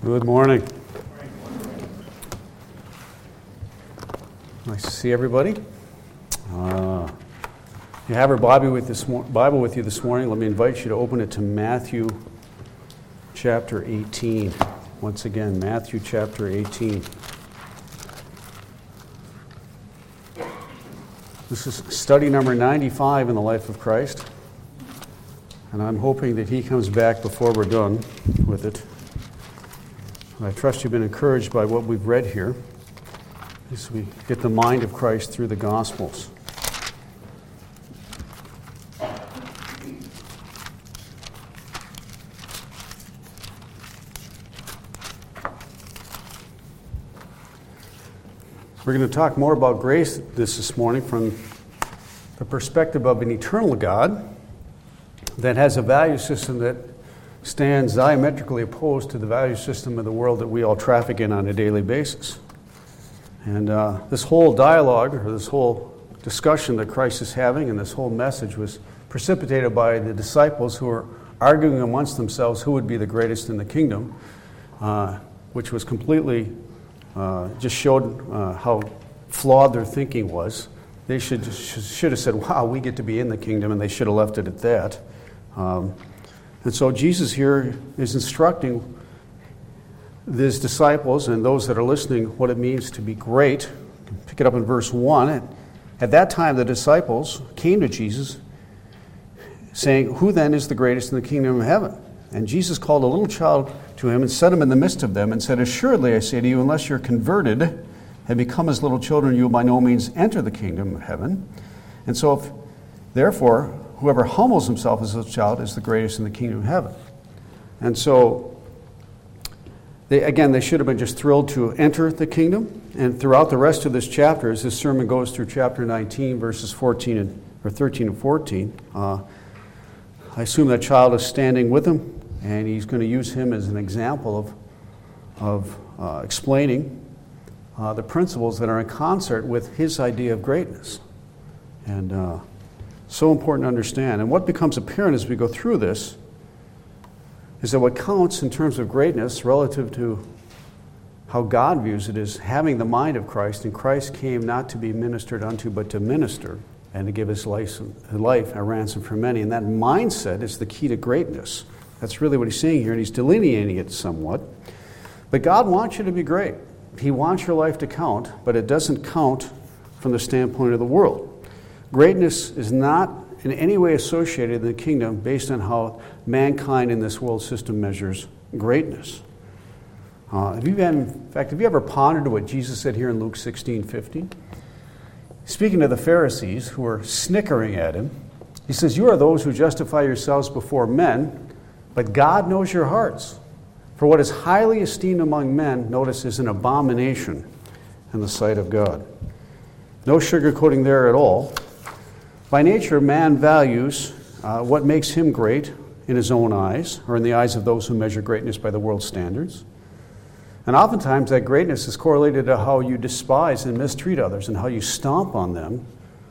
Good morning. Nice to see everybody. You have our Bible with you this morning. Let me invite you to open it to Matthew chapter 18. Once again, Matthew chapter 18. This is study number 95 in the life of Christ. And I'm hoping that he comes back before we're done with it. I trust you've been encouraged by what we've read here as we get the mind of Christ through the Gospels. We're going to talk more about grace this morning from the perspective of an eternal God that has a value system that stands diametrically opposed to the value system of the world that we all traffic in on a daily basis. And this whole dialogue, or this whole discussion that Christ is having, and this whole message was precipitated by the disciples who were arguing amongst themselves who would be the greatest in the kingdom, which was completely, just showed how flawed their thinking was. They should have said, wow, we get to be in the kingdom, and they should have left it at that. And so Jesus here is instructing his disciples and those that are listening what it means to be great. Pick it up in verse 1. At that time the disciples came to Jesus saying, "Who then is the greatest in the kingdom of heaven?" And Jesus called a little child to him and set him in the midst of them and said, "Assuredly I say to you, unless you're converted and become as little children, you will by no means enter the kingdom of heaven. And so therefore, whoever humbles himself as a child is the greatest in the kingdom of heaven." And so, they should have been just thrilled to enter the kingdom. And throughout the rest of this chapter, as this sermon goes through chapter 19, verses 13 and 14, I assume that child is standing with him, and he's going to use him as an example of explaining the principles that are in concert with his idea of greatness. And so important to understand. And what becomes apparent as we go through this is that what counts in terms of greatness relative to how God views it is having the mind of Christ, and Christ came not to be ministered unto, but to minister and to give his life a ransom for many. And that mindset is the key to greatness. That's really what he's saying here, and he's delineating it somewhat. But God wants you to be great. He wants your life to count, but it doesn't count from the standpoint of the world. Greatness is not in any way associated in the kingdom based on how mankind in this world system measures greatness. Have you ever pondered what Jesus said here in Luke 16:15? Speaking to the Pharisees who were snickering at him, he says, "You are those who justify yourselves before men, but God knows your hearts. For what is highly esteemed among men, notice, is an abomination in the sight of God." No sugarcoating there at all. By nature, man values what makes him great in his own eyes, or in the eyes of those who measure greatness by the world's standards. And oftentimes that greatness is correlated to how you despise and mistreat others and how you stomp on them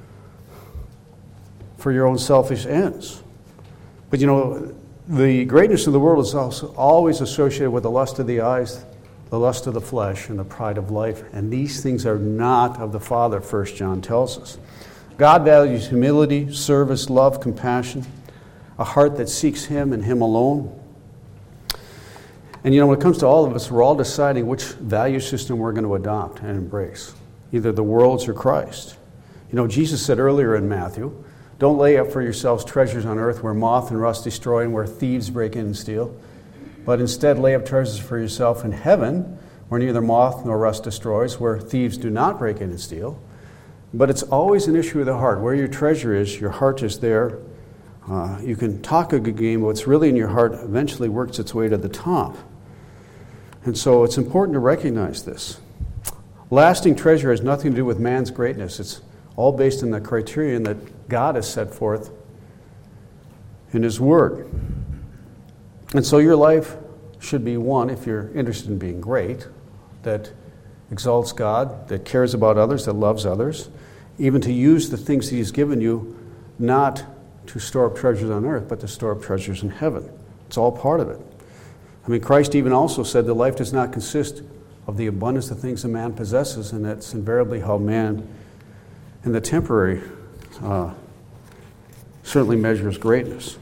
for your own selfish ends. But the greatness of the world is also always associated with the lust of the eyes, the lust of the flesh, and the pride of life. And these things are not of the Father, 1 John tells us. God values humility, service, love, compassion, a heart that seeks him and him alone. And when it comes to all of us, we're all deciding which value system we're going to adopt and embrace, either the world's or Christ. Jesus said earlier in Matthew, "Don't lay up for yourselves treasures on earth where moth and rust destroy and where thieves break in and steal, but instead lay up treasures for yourself in heaven where neither moth nor rust destroys, where thieves do not break in and steal." But it's always an issue of the heart. Where your treasure is, your heart is there. You can talk a good game, but what's really in your heart eventually works its way to the top. And so it's important to recognize this. Lasting treasure has nothing to do with man's greatness. It's all based on the criterion that God has set forth in his Word. And so your life should be one, if you're interested in being great, that exalts God, that cares about others, that loves others, even to use the things he's given you not to store up treasures on earth, but to store up treasures in heaven. It's all part of it. I mean, Christ even also said that life does not consist of the abundance of things a man possesses, and that's invariably how man in the temporary certainly measures greatness.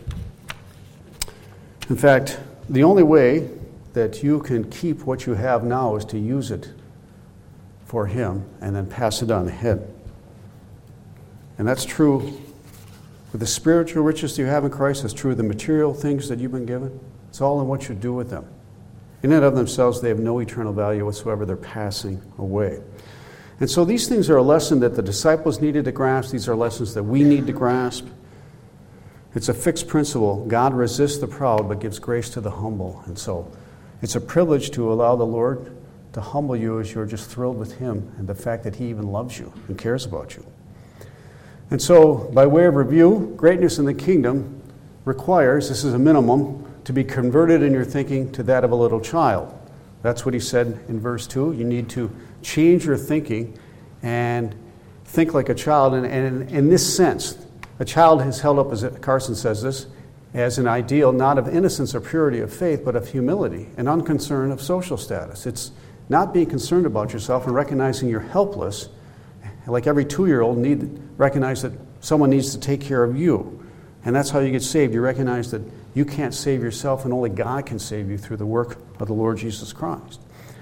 In fact, the only way that you can keep what you have now is to use it for Him and then pass it on ahead. And that's true with the spiritual riches that you have in Christ. That's true of the material things that you've been given. It's all in what you do with them. In and of themselves, they have no eternal value whatsoever. They're passing away. And so these things are a lesson that the disciples needed to grasp. These are lessons that we need to grasp. It's a fixed principle. God resists the proud but gives grace to the humble. And so it's a privilege to allow the Lord to humble you as you're just thrilled with Him and the fact that He even loves you and cares about you. And so, by way of review, greatness in the kingdom requires, this is a minimum, to be converted in your thinking to that of a little child. That's what he said in verse 2. You need to change your thinking and think like a child. And in this sense, a child is held up, as Carson says this, as an ideal not of innocence or purity of faith, but of humility and unconcern of social status. It's not being concerned about yourself and recognizing you're helpless. Like every 2-year-old recognize that someone needs to take care of you. And that's how you get saved. You recognize that you can't save yourself and only God can save you through the work of the Lord Jesus Christ.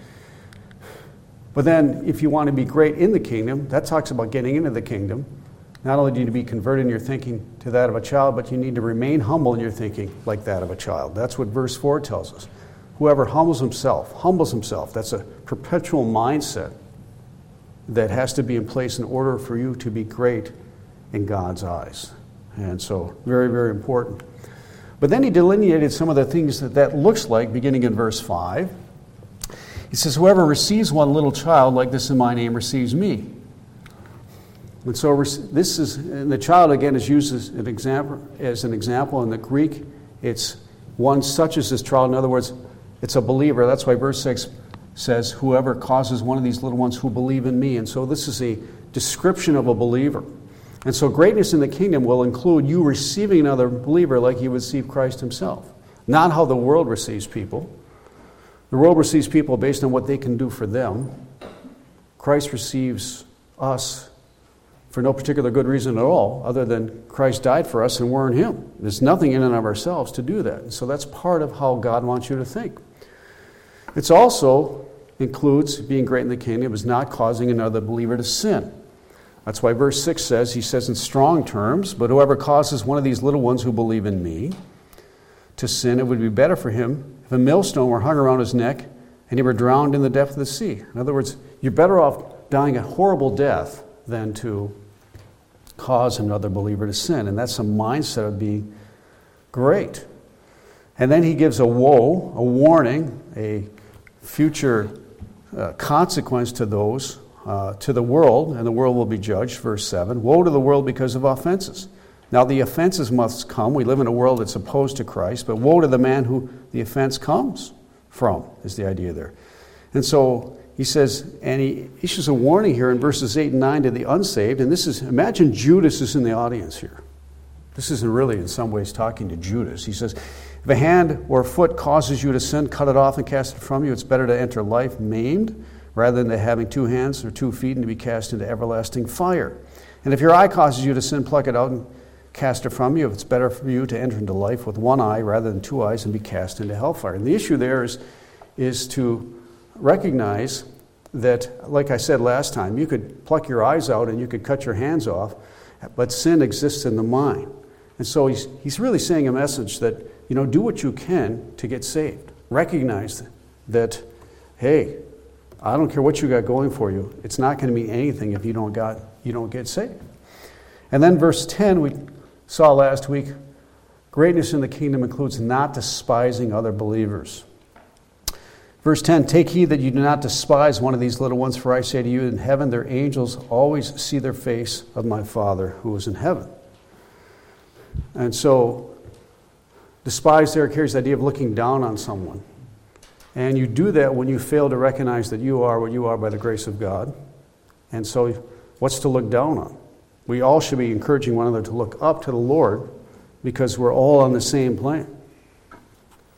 But then if you want to be great in the kingdom, that talks about getting into the kingdom. Not only do you need to be converted in your thinking to that of a child, but you need to remain humble in your thinking like that of a child. That's what verse 4 tells us. Whoever humbles himself. That's a perpetual mindset that has to be in place in order for you to be great in God's eyes. And so, very, very important. But then he delineated some of the things that looks like, beginning in verse 5. He says, whoever receives one little child like this in my name receives me. And so this is, and the child again is used as an example. In the Greek, it's one such as this child. In other words, it's a believer. That's why verse 6 says, whoever causes one of these little ones who believe in me. And so this is a description of a believer. And so greatness in the kingdom will include you receiving another believer like you would receive Christ himself. Not how the world receives people. The world receives people based on what they can do for them. Christ receives us for no particular good reason at all, other than Christ died for us and we're in Him. There's nothing in and of ourselves to do that. And so that's part of how God wants you to think. It also includes being great in the kingdom is not causing another believer to sin. That's why verse 6 says, he says in strong terms, but whoever causes one of these little ones who believe in me to sin, it would be better for him if a millstone were hung around his neck and he were drowned in the depth of the sea. In other words, you're better off dying a horrible death than to cause another believer to sin. And that's a mindset of being great. And then he gives a woe, a warning, a future consequence to those, to the world, and the world will be judged, verse 7. Woe to the world because of offenses. Now the offenses must come. We live in a world that's opposed to Christ, but woe to the man who the offense comes from, is the idea there. And so he says, and he issues a warning here in verses 8 and 9 to the unsaved, and this is, imagine Judas is in the audience here. This isn't really in some ways talking to Judas. He says, if a hand or a foot causes you to sin, cut it off and cast it from you. It's better to enter life maimed rather than to having 2 hands or 2 feet and to be cast into everlasting fire. And if your eye causes you to sin, pluck it out and cast it from you. If it's better for you to enter into life with 1 eye rather than 2 eyes and be cast into hellfire. And the issue there is to recognize that, like I said last time, you could pluck your eyes out and you could cut your hands off, but sin exists in the mind. And so he's really saying a message that, do what you can to get saved. Recognize that, hey, I don't care what you got going for you. It's not going to mean anything if you don't get saved. And then verse 10, we saw last week, greatness in the kingdom includes not despising other believers. Verse 10, take heed that you do not despise one of these little ones, for I say to you, in heaven their angels always see the face of my Father who is in heaven. And so, despise there carries the idea of looking down on someone. And you do that when you fail to recognize that you are what you are by the grace of God. And so, what's to look down on? We all should be encouraging one another to look up to the Lord because we're all on the same plane.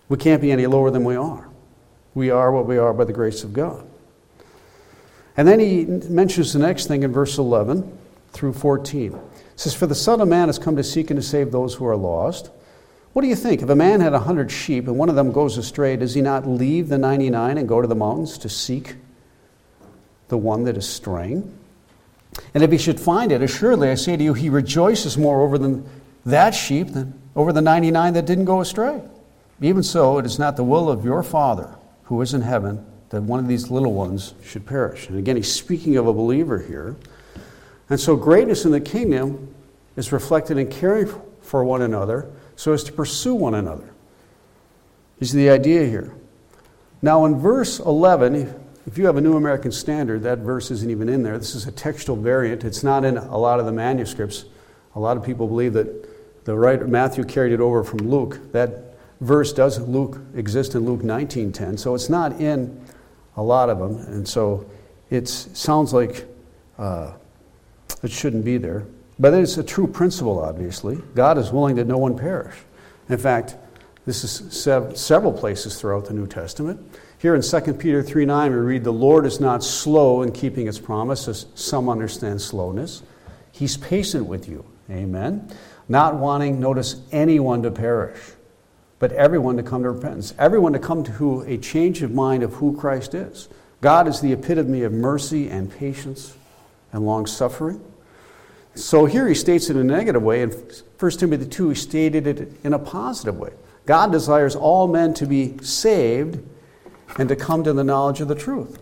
We can't be any lower than we are. We are what we are by the grace of God. And then he mentions the next thing in verse 11 through 14. It says, "For the Son of Man has come to seek and to save those who are lost. What do you think? If a man had 100 sheep and one of them goes astray, does he not leave the 99 and go to the mountains to seek the one that is straying? And if he should find it, assuredly I say to you, he rejoices more over that sheep than over the 99 that didn't go astray. Even so, it is not the will of your Father who is in heaven that one of these little ones should perish." And again, he's speaking of a believer here. And so greatness in the kingdom is reflected in caring for one another so as to pursue one another. Is the idea here. Now in verse 11, if you have a New American Standard, that verse isn't even in there. This is a textual variant. It's not in a lot of the manuscripts. A lot of people believe that the writer Matthew carried it over from Luke. That verse does exist in Luke 19:10, so it's not in a lot of them, and so it sounds like it shouldn't be there. But it's a true principle, obviously. God is willing that no one perish. In fact, this is several places throughout the New Testament. Here in 2 Peter 3:9, we read, "The Lord is not slow in keeping his promise, as some understand slowness. He's patient with you." Amen. "Not wanting, notice, anyone to perish, but everyone to come to repentance." Everyone to come to a change of mind of who Christ is. God is the epitome of mercy and patience and long-suffering. So here he states it in a negative way. In 1 Timothy 2, he stated it in a positive way. God desires all men to be saved and to come to the knowledge of the truth.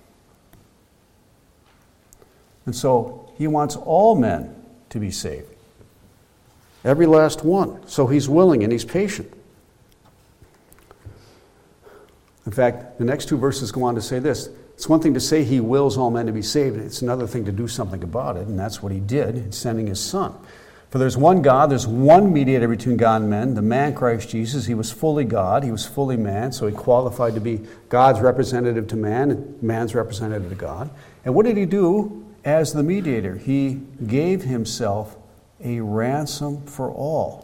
And so he wants all men to be saved. Every last one. So he's willing and he's patient. In fact, the next two verses go on to say this. It's one thing to say he wills all men to be saved. It's another thing to do something about it, and that's what he did in sending his Son. For there's one God, there's one mediator between God and men, the man Christ Jesus. He was fully God, he was fully man, so he qualified to be God's representative to man and man's representative to God. And what did he do as the mediator? He gave himself a ransom for all.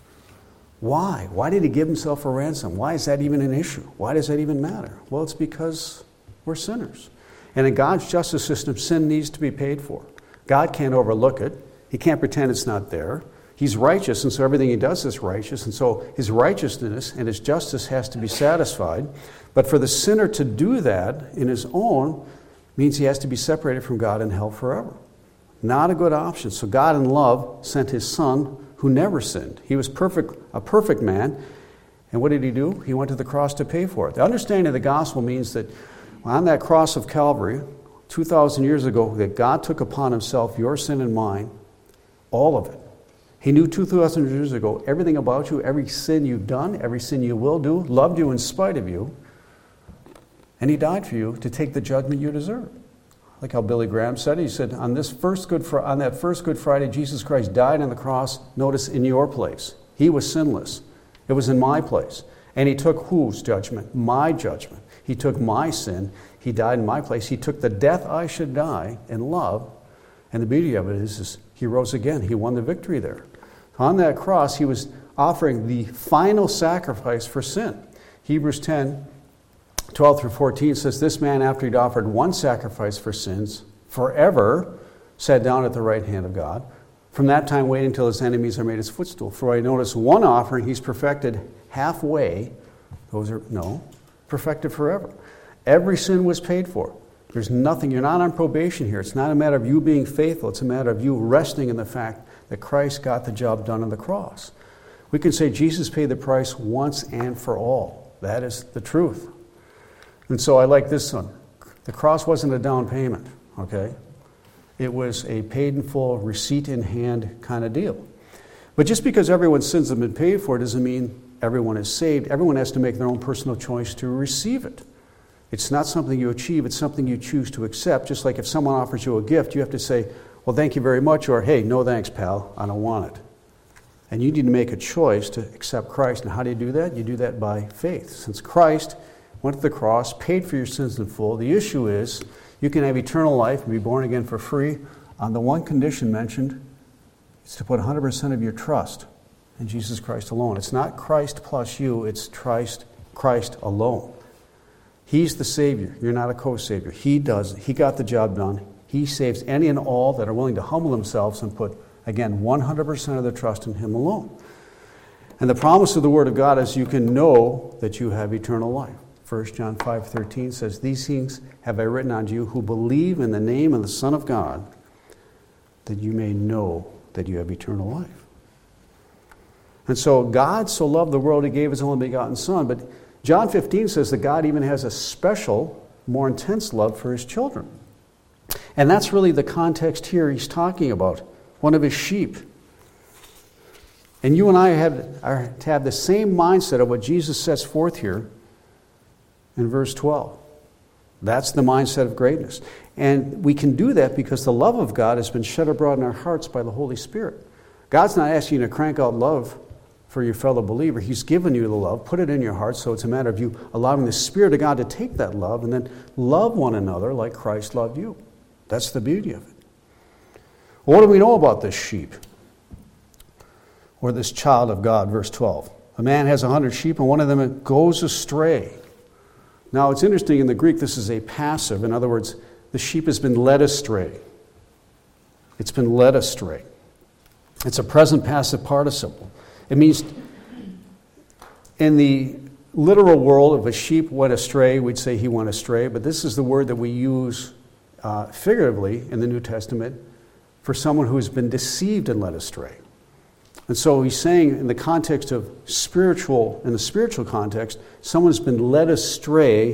Why? Why did he give himself a ransom? Why is that even an issue? Why does that even matter? Well, it's because we're sinners. And in God's justice system, sin needs to be paid for. God can't overlook it. He can't pretend it's not there. He's righteous, and so everything he does is righteous, and so his righteousness and his justice has to be satisfied. But for the sinner to do that in his own means he has to be separated from God in hell forever. Not a good option. So God in love sent his Son who never sinned. He was a perfect man. And what did he do? He went to the cross to pay for it. The understanding of the gospel means that on that cross of Calvary, 2,000 years ago, that God took upon himself your sin and mine, all of it. He knew 2,000 years ago everything about you, every sin you've done, every sin you will do, loved you in spite of you, and he died for you to take the judgment you deserve. Like how Billy Graham said, he said, on that first Good Friday, Jesus Christ died on the cross, notice, in your place. He was sinless. It was in my place. And he took whose judgment? My judgment. He took my sin. He died in my place. He took the death I should die in love. And the beauty of it is he rose again. He won the victory there. On that cross, he was offering the final sacrifice for sin. Hebrews 10, 12 through 14 says, "This man, after he'd offered one sacrifice for sins, forever sat down at the right hand of God. From that time waiting until his enemies are made his footstool. For I notice one offering he's perfected halfway." Perfected forever. Every sin was paid for. There's nothing, you're not on probation here. It's not a matter of you being faithful. It's a matter of you resting in the fact that Christ got the job done on the cross. We can say Jesus paid the price once and for all. That is the truth. And so I like this one. The cross wasn't a down payment, okay? It was a paid in full, receipt in hand kind of deal. But just because everyone's sins have been paid for doesn't mean everyone is saved. Everyone has to make their own personal choice to receive it. It's not something you achieve, it's something you choose to accept. Just like if someone offers you a gift, you have to say, "Well, thank you very much," or "Hey, no thanks, pal, I don't want it." And you need to make a choice to accept Christ. And how do you do that? You do that by faith. Since Christ went to the cross, paid for your sins in full, the issue is you can have eternal life and be born again for free on the one condition mentioned. It's to put 100% of your trust in Jesus Christ alone. It's not Christ plus you, it's Christ Christ alone. He's the Savior. You're not a co-Savior. He does. He got the job done. He saves any and all that are willing to humble themselves and put, again, 100% of their trust in Him alone. And the promise of the Word of God is you can know that you have eternal life. 1 John 5:13 says, "These things have I written unto you who believe in the name of the Son of God, that you may know that you have eternal life." And so God so loved the world, He gave His only begotten Son. But John 15 says that God even has a special, more intense love for His children. And that's really the context here He's talking about, one of His sheep. And you and I are to have the same mindset of what Jesus sets forth here in verse 12. That's the mindset of greatness. And we can do that because the love of God has been shed abroad in our hearts by the Holy Spirit. God's not asking you to crank out love for your fellow believer. He's given you the love, put it in your heart, so it's a matter of you allowing the Spirit of God to take that love and then love one another like Christ loved you. That's the beauty of it. Well, what do we know about this sheep? Or this child of God, verse 12. A man has 100 sheep and one of them goes astray. Now it's interesting, in the Greek this is a passive. In other words, the sheep has been led astray. It's been led astray. It's a present passive participle. It means, in the literal world, if a sheep went astray, we'd say he went astray. But this is the word that we use figuratively in the New Testament for someone who has been deceived and led astray. And so he's saying, in the context of in the spiritual context, someone's been led astray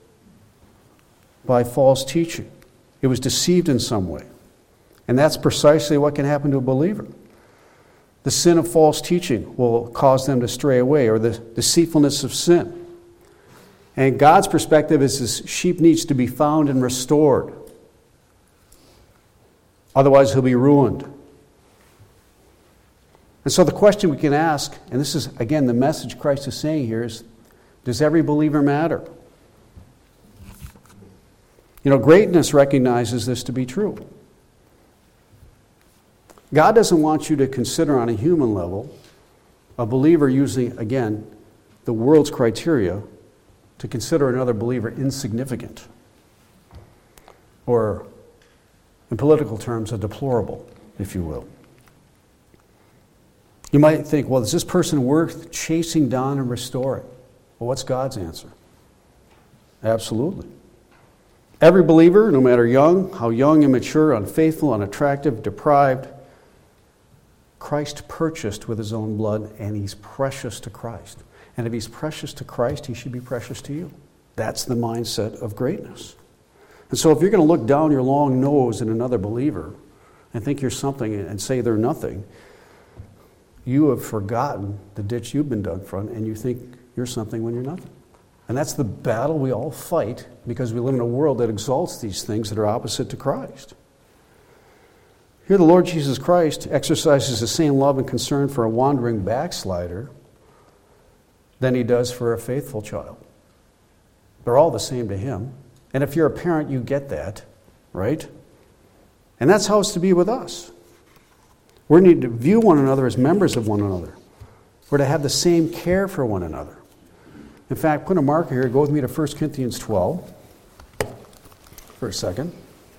by false teaching. It was deceived in some way. And that's precisely what can happen to a believer. The sin of false teaching will cause them to stray away, or the deceitfulness of sin. And God's perspective is this sheep needs to be found and restored. Otherwise, he'll be ruined. And so the question we can ask, and this is, again, the message Christ is saying here is, does every believer matter? You know, greatness recognizes this to be true. God doesn't want you to consider on a human level a believer using, again, the world's criteria to consider another believer insignificant, or, in political terms, a deplorable, if you will. You might think, well, is this person worth chasing down and restoring? Well, what's God's answer? Absolutely. Every believer, no matter how young, immature, unfaithful, unattractive, deprived, Christ purchased with His own blood, and He's precious to Christ. And if He's precious to Christ, He should be precious to you. That's the mindset of greatness. And so if you're going to look down your long nose at another believer and think you're something and say they're nothing, you have forgotten the ditch you've been dug from, and you think you're something when you're nothing. And that's the battle we all fight, because we live in a world that exalts these things that are opposite to Christ. Here the Lord Jesus Christ exercises the same love and concern for a wandering backslider than He does for a faithful child. They're all the same to Him. And if you're a parent, you get that, right? And that's how it's to be with us. We need to view one another as members of one another. We're to have the same care for one another. In fact, put a marker here. Go with me to 1 Corinthians 12 for a second.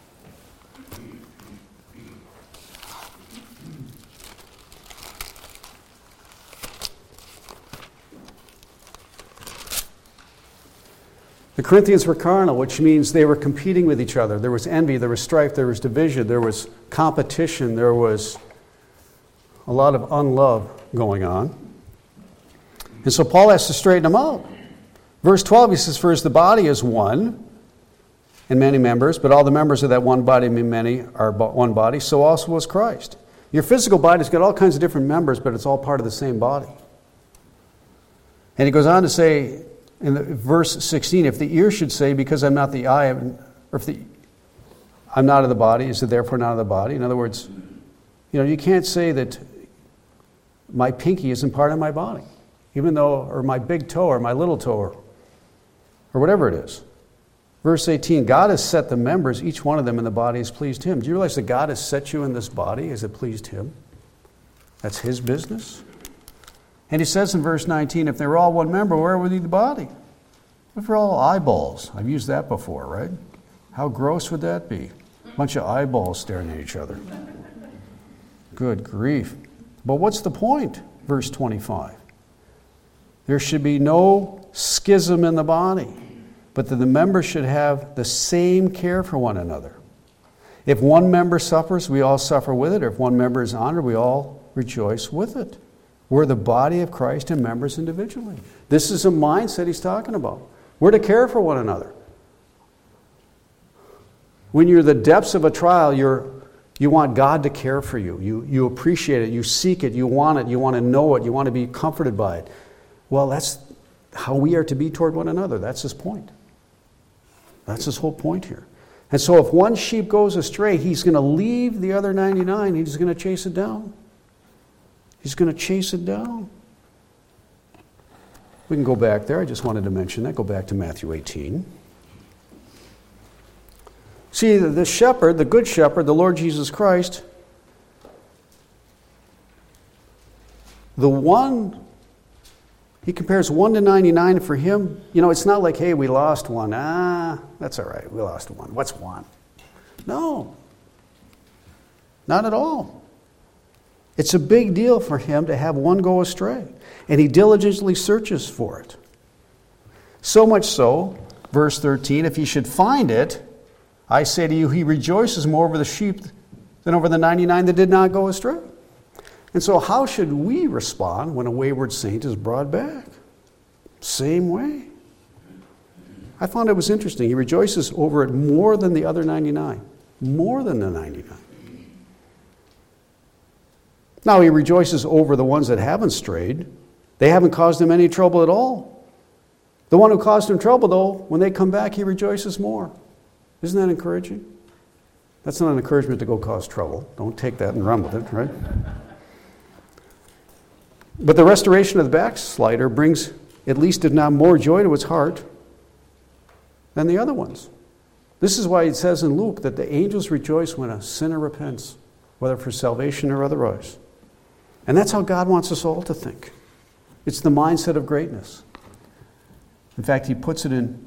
The Corinthians were carnal, which means they were competing with each other. There was envy, there was strife, there was division, there was competition, there was a lot of unlove going on. And so Paul has to straighten them out. Verse 12, he says, "For as the body is one, and many members, but all the members of that one body, many, are one body, so also was Christ." Your physical body's got all kinds of different members, but it's all part of the same body. And he goes on to say, in verse 16, if the ear should say, because I'm not the eye, or if I'm not of the body, is it therefore not of the body? In other words, you can't say that my pinky isn't part of my body, even though, or my big toe, or my little toe, or whatever it is. Verse 18, God has set the members, each one of them in the body has pleased Him. Do you realize that God has set you in this body as it pleased Him? That's His business. And he says in verse 19, if they were all one member, where would be the body? If they're all eyeballs. I've used that before, right? How gross would that be? A bunch of eyeballs staring at each other. Good grief. But what's the point? Verse 25. There should be no schism in the body, but that the members should have the same care for one another. If one member suffers, we all suffer with it. Or if one member is honored, we all rejoice with it. We're the body of Christ and members individually. This is a mindset he's talking about. We're to care for one another. When you're in the depths of a trial, you want God to care for you. You appreciate it. You seek it. You want it. You want to know it. You want to be comforted by it. Well, that's how we are to be toward one another. That's his point. That's his whole point here. And so if one sheep goes astray, he's going to leave the other 99. He's going to chase it down. He's going to chase it down. We can go back there. I just wanted to mention that. Go back to Matthew 18. See, the shepherd, the good shepherd, the Lord Jesus Christ, the one, he compares 1 to 99 for him. You know, it's not like, hey, we lost one. That's all right. We lost one. What's one? No. Not at all. It's a big deal for him to have one go astray. And he diligently searches for it. So much so, verse 13, if he should find it, I say to you, he rejoices more over the sheep than over the 99 that did not go astray. And so how should we respond when a wayward saint is brought back? Same way. I found it was interesting. He rejoices over it more than the other 99. More than the 99. Now he rejoices over the ones that haven't strayed. They haven't caused him any trouble at all. The one who caused him trouble, though, when they come back, he rejoices more. Isn't that encouraging? That's not an encouragement to go cause trouble. Don't take that and run with it, right? But the restoration of the backslider brings at least, if not more, joy to its heart than the other ones. This is why it says in Luke that the angels rejoice when a sinner repents, whether for salvation or otherwise. And that's how God wants us all to think. It's the mindset of greatness. In fact, he puts it in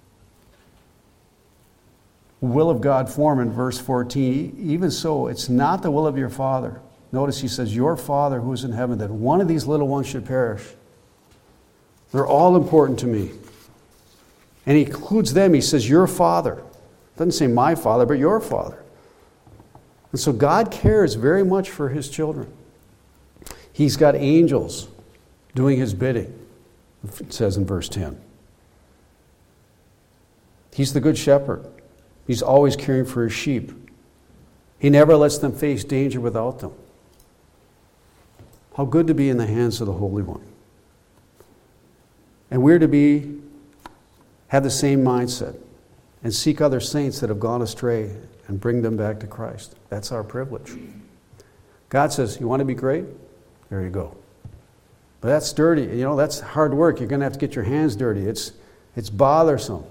will of God form in verse 14. Even so, it's not the will of your Father. Notice he says, your Father who is in heaven, that one of these little ones should perish. They're all important to me. And he includes them. He says, your Father. Doesn't say my Father, but your Father. And so God cares very much for his children. He's got angels doing his bidding, it says in verse 10. He's the good shepherd. He's always caring for his sheep. He never lets them face danger without them. How good to be in the hands of the Holy One. And we're to have the same mindset and seek other saints that have gone astray and bring them back to Christ. That's our privilege. God says, you want to be great? There you go. But that's dirty. You know, that's hard work. You're going to have to get your hands dirty. It's bothersome.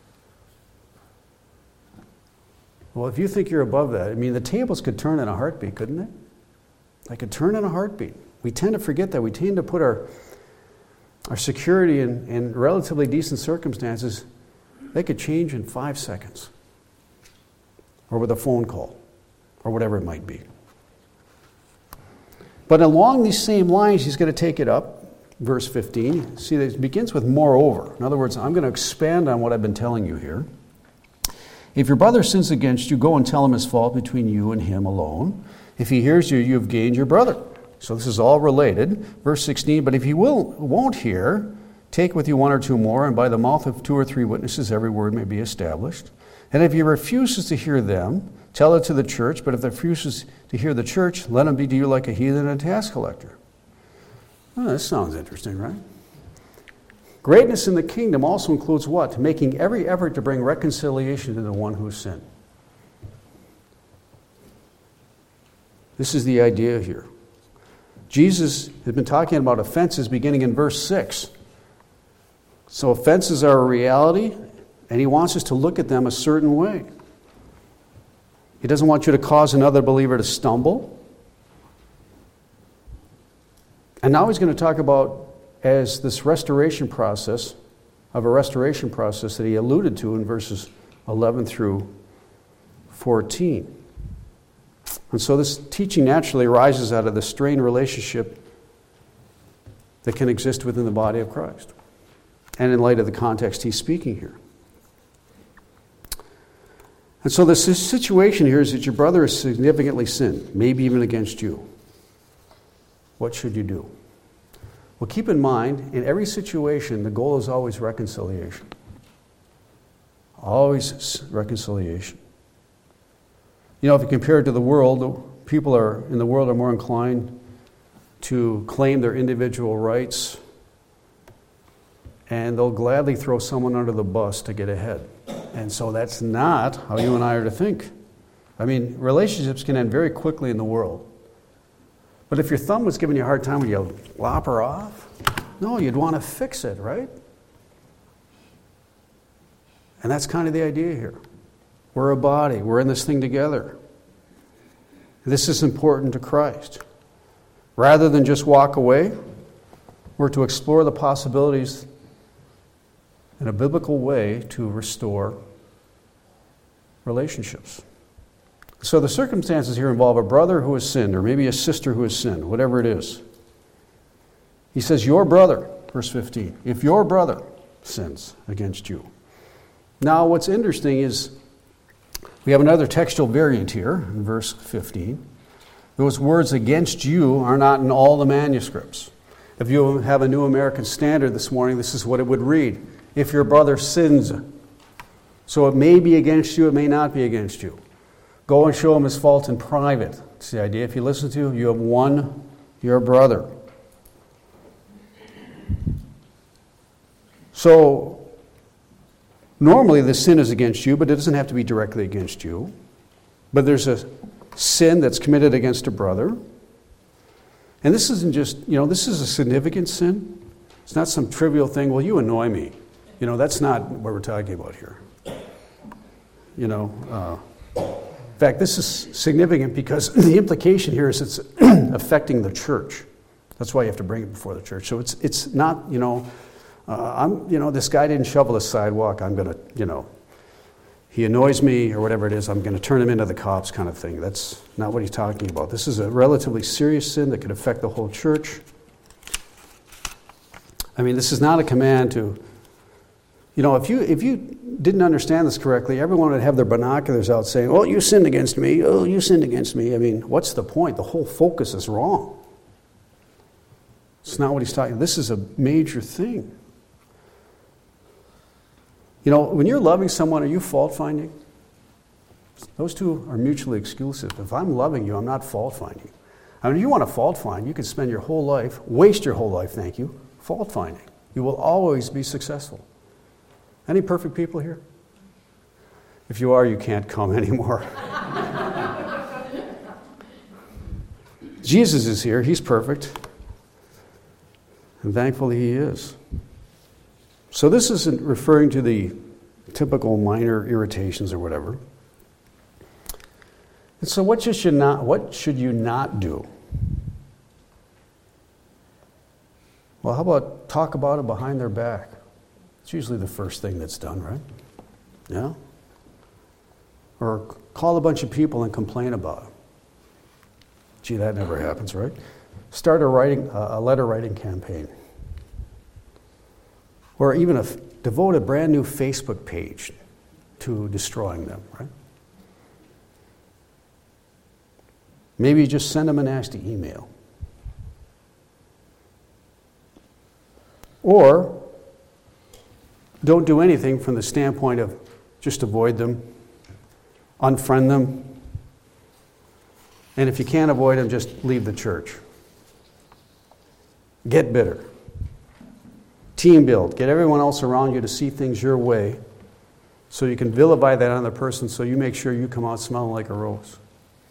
Well, if you think you're above that, I mean, the tables could turn in a heartbeat, couldn't they? They could turn in a heartbeat. We tend to forget that. We tend to put our security in relatively decent circumstances. They could change in 5 seconds. Or with a phone call. Or whatever it might be. But along these same lines, he's going to take it up. Verse 15. See, it begins with moreover. In other words, I'm going to expand on what I've been telling you here. If your brother sins against you, go and tell him his fault between you and him alone. If he hears you, you have gained your brother. So this is all related. Verse 16, but if he won't hear, take with you 1 or 2 more, and by the mouth of 2 or 3 witnesses every word may be established. And if he refuses to hear them, tell it to the church. But if he refuses to hear the church, let him be to you like a heathen and a tax collector. Oh, this sounds interesting, right? Greatness in the kingdom also includes what? Making every effort to bring reconciliation to the one who sinned. This is the idea here. Jesus has been talking about offenses beginning in verse 6. So offenses are a reality, and he wants us to look at them a certain way. He doesn't want you to cause another believer to stumble. And now he's going to talk about as this restoration process, that he alluded to in verses 11 through 14. And so this teaching naturally arises out of the strained relationship that can exist within the body of Christ, and in light of the context he's speaking here. And so the situation here is that your brother has significantly sinned, maybe even against you. What should you do? Well, keep in mind, in every situation, the goal is always reconciliation. Always reconciliation. You know, if you compare it to the world, people in the world are more inclined to claim their individual rights, and they'll gladly throw someone under the bus to get ahead. And so that's not how you and I are to think. I mean, relationships can end very quickly in the world. But if your thumb was giving you a hard time, would you lop her off? No, you'd want to fix it, right? And that's kind of the idea here. We're a body. We're in this thing together. This is important to Christ. Rather than just walk away, we're to explore the possibilities in a biblical way to restore relationships. So the circumstances here involve a brother who has sinned, or maybe a sister who has sinned, whatever it is. He says, your brother, verse 15, if your brother sins against you. Now, what's interesting is we have another textual variant here in verse 15. Those words against you are not in all the manuscripts. If you have a New American Standard this morning, this is what it would read. If your brother sins. So it may be against you, it may not be against you. Go and show him his fault in private. That's the idea. If you listen to, you have won your brother. So, normally the sin is against you, but it doesn't have to be directly against you. But there's a sin that's committed against a brother. And this isn't just, this is a significant sin. It's not some trivial thing, well, you annoy me. That's not what we're talking about here. In fact, this is significant because the implication here is it's affecting the church. That's why you have to bring it before the church. So it's not, this guy didn't shovel the sidewalk. I'm going to, he annoys me or whatever it is. I'm going to turn him into the cops kind of thing. That's not what he's talking about. This is a relatively serious sin that could affect the whole church. I mean, this is not a command to, if you didn't understand this correctly, everyone would have their binoculars out saying, oh, you sinned against me. Oh, you sinned against me. I mean, what's the point? The whole focus is wrong. It's not what he's talking. This is a major thing. When you're loving someone, are you fault-finding? Those two are mutually exclusive. If I'm loving you, I'm not fault-finding. I mean, if you want to fault-find, you could spend your whole life, waste your whole life, thank you, fault-finding. You will always be successful. Any perfect people here? If you are, you can't come anymore. Jesus is here. He's perfect. And thankfully he is. So this isn't referring to the typical minor irritations or whatever. And so what should you not do? Well, how about talk about it behind their back? It's usually the first thing that's done, right? Yeah? Or call a bunch of people and complain about it. Gee, that never happens, right? Start a letter writing campaign. Or even devote a brand new Facebook page to destroying them, right? Maybe just send them a nasty email. Or don't do anything from the standpoint of just avoid them, unfriend them, and if you can't avoid them, just leave the church. Get bitter. Team build. Get everyone else around you to see things your way so you can vilify that other person so you make sure you come out smelling like a rose.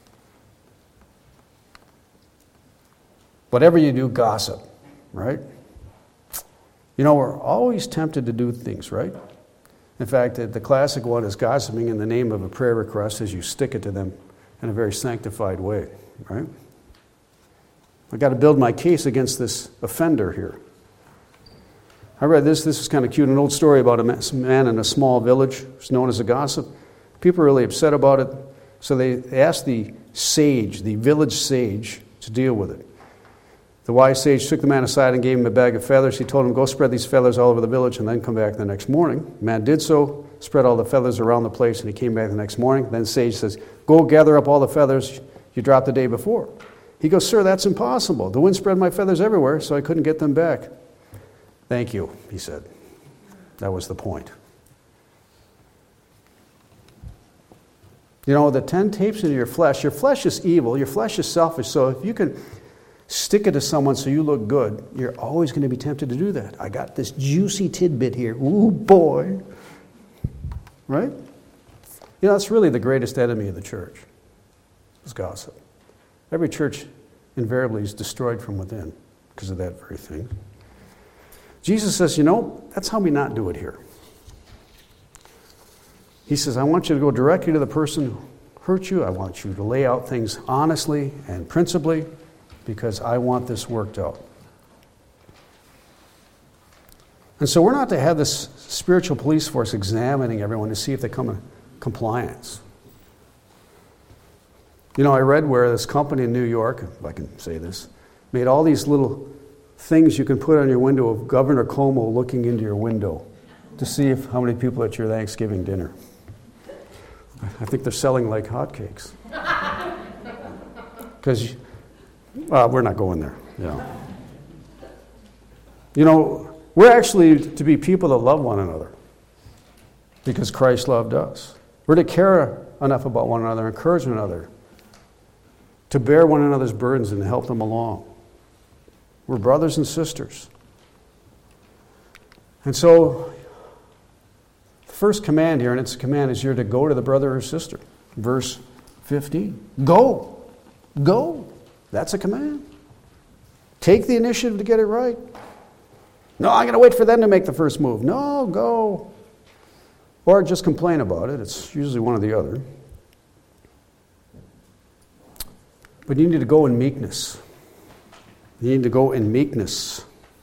Whatever you do, gossip, right? We're always tempted to do things, right? In fact, the classic one is gossiping in the name of a prayer request as you stick it to them in a very sanctified way, right? I've got to build my case against this offender here. I read this. This is kind of cute. An old story about a man in a small village who's known as a gossip. People are really upset about it. So they asked the sage, the village sage, to deal with it. The wise sage took the man aside and gave him a bag of feathers. He told him, go spread these feathers all over the village and then come back the next morning. The man did so, spread all the feathers around the place, and he came back the next morning. Then the sage says, go gather up all the feathers you dropped the day before. He goes, sir, that's impossible. The wind spread my feathers everywhere, so I couldn't get them back. Thank you, he said. That was the point. You know, the 10 tapes into your flesh is evil, your flesh is selfish, so if you can stick it to someone so you look good, you're always going to be tempted to do that. I got this juicy tidbit here. Ooh, boy. Right? You know, that's really the greatest enemy of the church, is gossip. Every church invariably is destroyed from within because of that very thing. Jesus says, you know, that's how we not do it here. He says, I want you to go directly to the person who hurt you. I want you to lay out things honestly and principally because I want this worked out. And so we're not to have this spiritual police force examining everyone to see if they come in compliance. You know, I read where this company in New York, if I can say this, made all these little things you can put on your window of Governor Cuomo looking into your window to see how many people at your Thanksgiving dinner. I think they're selling like hotcakes. Because, we're not going there. Yeah. You know, we're actually to be people that love one another because Christ loved us. We're to care enough about one another, encourage one another, to bear one another's burdens and help them along. We're brothers and sisters. And so, the first command here, and it's a command, is you're to go to the brother or sister. Verse 15. Go. Go. That's a command. Take the initiative to get it right. No, I'm going to wait for them to make the first move. No, go. Or just complain about it. It's usually one or the other. But you need to go in meekness. You need to go in meekness.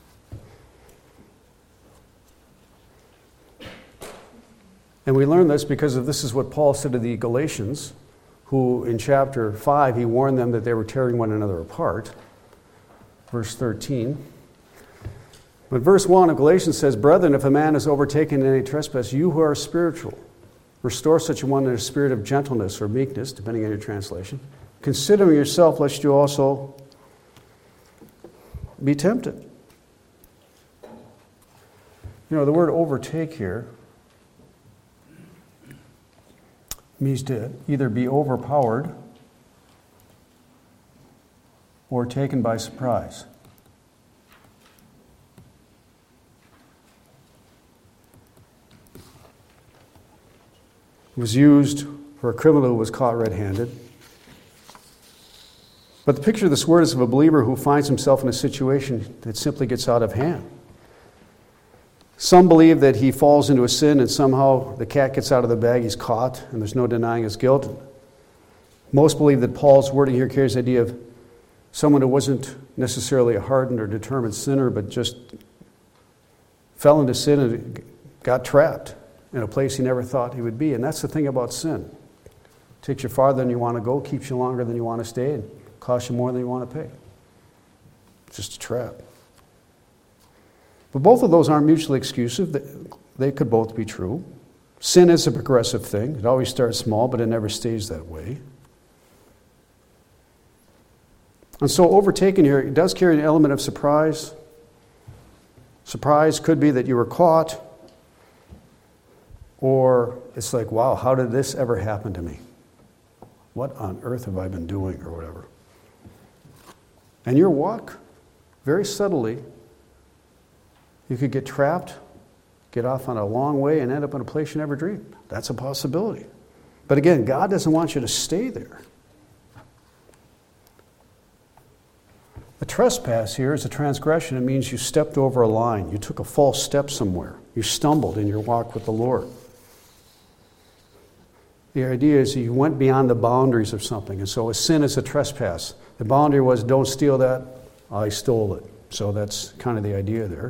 And we learn this because of this is what Paul said to the Galatians, who in chapter 5, he warned them that they were tearing one another apart. Verse 13. But verse 1 of Galatians says, Brethren, if a man is overtaken in any trespass, you who are spiritual, restore such a one in a spirit of gentleness or meekness, depending on your translation, considering yourself, lest you also be tempted. You know, the word overtake here means to either be overpowered or taken by surprise. It was used for a criminal who was caught red-handed. But the picture of this word is of a believer who finds himself in a situation that simply gets out of hand. Some believe that he falls into a sin and somehow the cat gets out of the bag, he's caught, and there's no denying his guilt. Most believe that Paul's wording here carries the idea of someone who wasn't necessarily a hardened or determined sinner, but just fell into sin and got trapped in a place he never thought he would be. And that's the thing about sin. It takes you farther than you want to go, keeps you longer than you want to stay, and costs you more than you want to pay. It's just a trap. But both of those aren't mutually exclusive. They could both be true. Sin is a progressive thing. It always starts small, but it never stays that way. And so overtaken here, it does carry an element of surprise. Surprise could be that you were caught, or it's like, wow, how did this ever happen to me? What on earth have I been doing, or whatever? And your walk, very subtly, you could get trapped, get off on a long way, and end up in a place you never dreamed. That's a possibility. But again, God doesn't want you to stay there. A trespass here is a transgression. It means you stepped over a line. You took a false step somewhere. You stumbled in your walk with the Lord. The idea is you went beyond the boundaries of something. And so a sin is a trespass. The boundary was, don't steal that, I stole it. So that's kind of the idea there.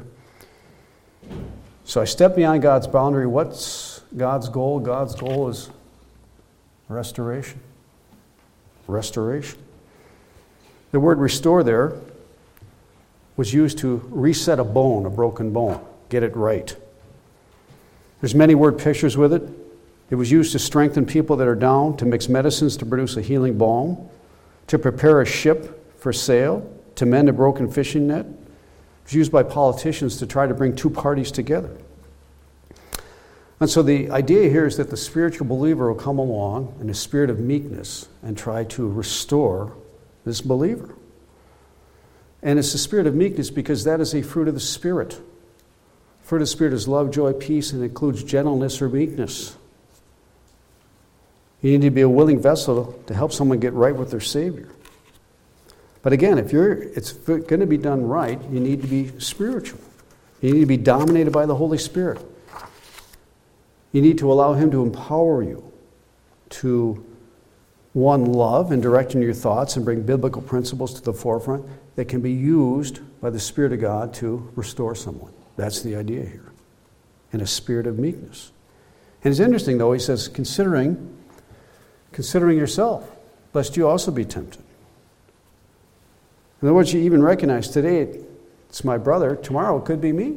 So I step beyond God's boundary. What's God's goal? God's goal is restoration. Restoration. The word restore there was used to reset a bone, a broken bone, get it right. There's many word pictures with it. It was used to strengthen people that are down, to mix medicines to produce a healing balm, to prepare a ship for sail, to mend a broken fishing net. It was used by politicians to try to bring two parties together. And so the idea here is that the spiritual believer will come along in a spirit of meekness and try to restore this believer. And it's the spirit of meekness because that is a fruit of the Spirit. Fruit of the Spirit is love, joy, peace, and includes gentleness or meekness. You need to be a willing vessel to help someone get right with their Savior. But again, if it's going to be done right, you need to be spiritual. You need to be dominated by the Holy Spirit. You need to allow Him to empower you to, one, love and directing your thoughts and bring biblical principles to the forefront that can be used by the Spirit of God to restore someone. That's the idea here, in a spirit of meekness. And it's interesting, though, he says, considering yourself, lest you also be tempted. In other words, you even recognize today it's my brother, tomorrow it could be me.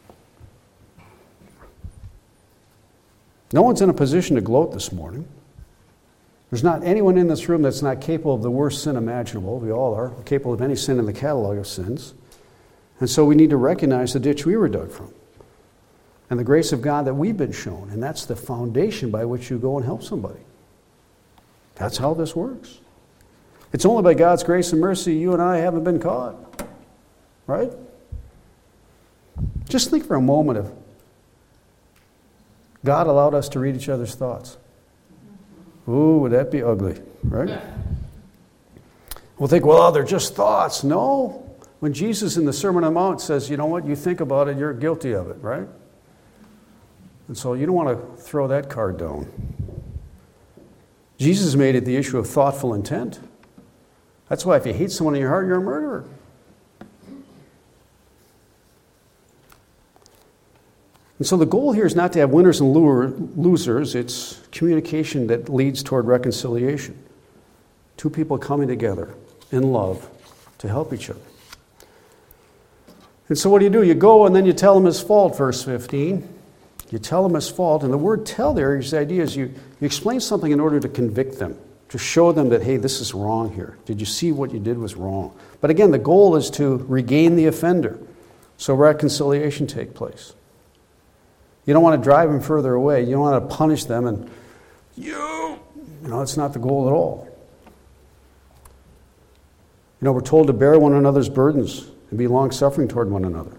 No one's in a position to gloat this morning. There's not anyone in this room that's not capable of the worst sin imaginable. We all are capable of any sin in the catalog of sins. And so we need to recognize the ditch we were dug from and the grace of God that we've been shown. And that's the foundation by which you go and help somebody. That's how this works. It's only by God's grace and mercy you and I haven't been caught. Right? Just think for a moment of God allowed us to read each other's thoughts. Ooh, would that be ugly, right? We'll think, well, they're just thoughts. No. When Jesus in the Sermon on the Mount says, you know what, you think about it, you're guilty of it, right? And so you don't want to throw that card down. Jesus made it the issue of thoughtful intent. That's why if you hate someone in your heart, you're a murderer. And so the goal here is not to have winners and losers. It's communication that leads toward reconciliation. Two people coming together in love to help each other. And so what do? You go and then you tell him his fault, verse 15. You tell him his fault. And the word tell there, the idea is you explain something in order to convict them, to show them that, hey, this is wrong here. Did you see what you did was wrong? But again, the goal is to regain the offender so reconciliation take place. You don't want to drive them further away. You don't want to punish them and it's not the goal at all. We're told to bear one another's burdens and be long-suffering toward one another.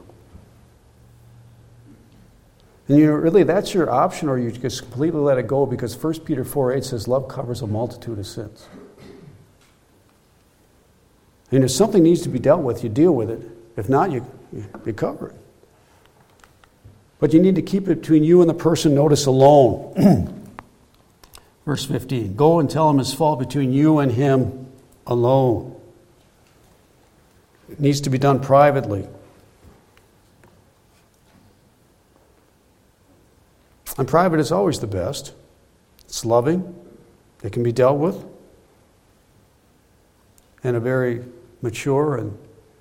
And really that's your option, or you just completely let it go, because 1 Peter 4:8 says love covers a multitude of sins. And if something needs to be dealt with, you deal with it. If not, you cover it. But you need to keep it between you and the person, notice, alone. Verse 15, go and tell him his fault between you and him alone. It needs to be done privately. And private is always the best. It's loving. It can be dealt with in a very mature and